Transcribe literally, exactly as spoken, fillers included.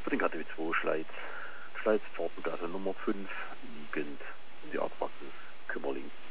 für den K T W zwei Schleiz, Schleiz Fahrtengasse Nummer fünf, liegend in die Adresse Kümmerling.